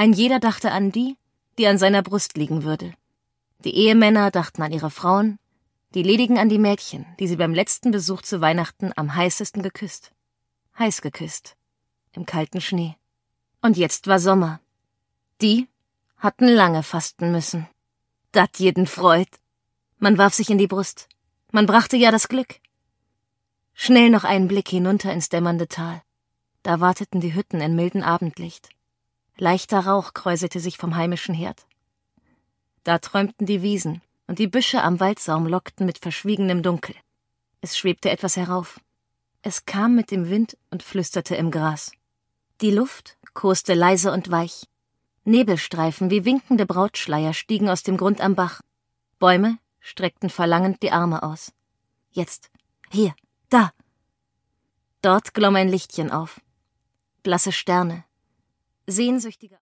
Ein jeder dachte an die, die an seiner Brust liegen würde. Die Ehemänner dachten an ihre Frauen, die Ledigen an die Mädchen, die sie beim letzten Besuch zu Weihnachten am heißesten geküsst. Heiß geküsst. Im kalten Schnee. Und jetzt war Sommer. Die hatten lange fasten müssen. Dat jeden freut. Man warf sich in die Brust. Man brachte ja das Glück. Schnell noch einen Blick hinunter ins dämmernde Tal. Da warteten die Hütten in milden Abendlicht. Leichter Rauch kräuselte sich vom heimischen Herd. Da träumten die Wiesen, und die Büsche am Waldsaum lockten mit verschwiegenem Dunkel. Es schwebte etwas herauf. Es kam mit dem Wind und flüsterte im Gras. Die Luft koste leise und weich. Nebelstreifen wie winkende Brautschleier stiegen aus dem Grund am Bach. Bäume streckten verlangend die Arme aus. Jetzt, hier, da. Dort glomm ein Lichtchen auf. Blasse Sterne. Sehnsüchtige